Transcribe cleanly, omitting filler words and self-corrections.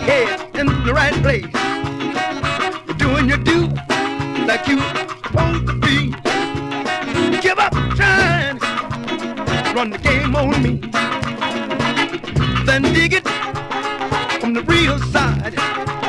head in the right place. You're doing your due like you supposed to be. Give up trying, run the game on me. Then dig it from the real side.